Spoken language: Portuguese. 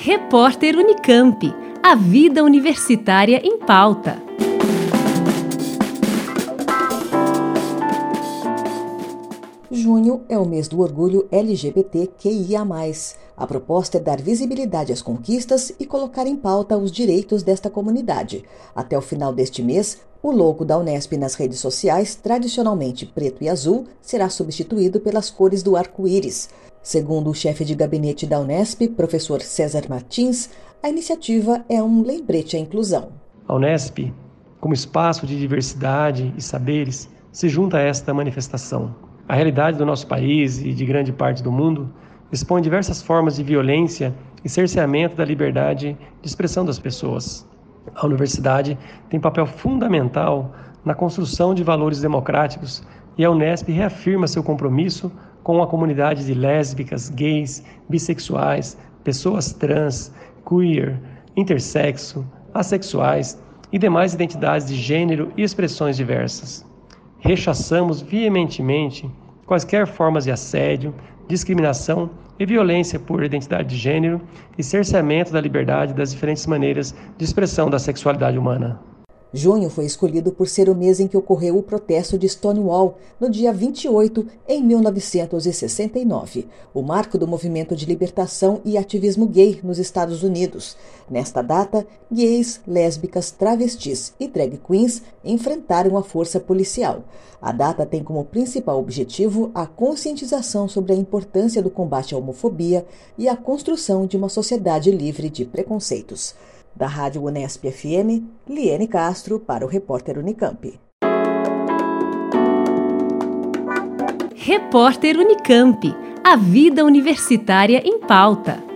Repórter Unicamp. A vida universitária em pauta. Junho é o mês do orgulho LGBTQIA+. A proposta é dar visibilidade às conquistas e colocar em pauta os direitos desta comunidade. Até o final deste mês, o logo da Unesp nas redes sociais, tradicionalmente preto e azul, será substituído pelas cores do arco-íris. Segundo o chefe de gabinete da Unesp, professor César Martins, a iniciativa é um lembrete à inclusão. A Unesp, como espaço de diversidade e saberes, se junta a esta manifestação. A realidade do nosso país e de grande parte do mundo expõe diversas formas de violência e cerceamento da liberdade de expressão das pessoas. A universidade tem papel fundamental na construção de valores democráticos e a Unesp reafirma seu compromisso com a comunidade de lésbicas, gays, bissexuais, pessoas trans, queer, intersexo, assexuais e demais identidades de gênero e expressões diversas. Rechaçamos veementemente quaisquer formas de assédio, discriminação e violência por identidade de gênero e cerceamento da liberdade das diferentes maneiras de expressão da sexualidade humana. Junho foi escolhido por ser o mês em que ocorreu o protesto de Stonewall, no dia 28, em 1969, o marco do movimento de libertação e ativismo gay nos Estados Unidos. Nesta data, gays, lésbicas, travestis e drag queens enfrentaram a força policial. A data tem como principal objetivo a conscientização sobre a importância do combate à homofobia e a construção de uma sociedade livre de preconceitos. Da Rádio Unesp FM, Liene Castro para o Repórter Unicamp. Repórter Unicamp. A vida universitária em pauta.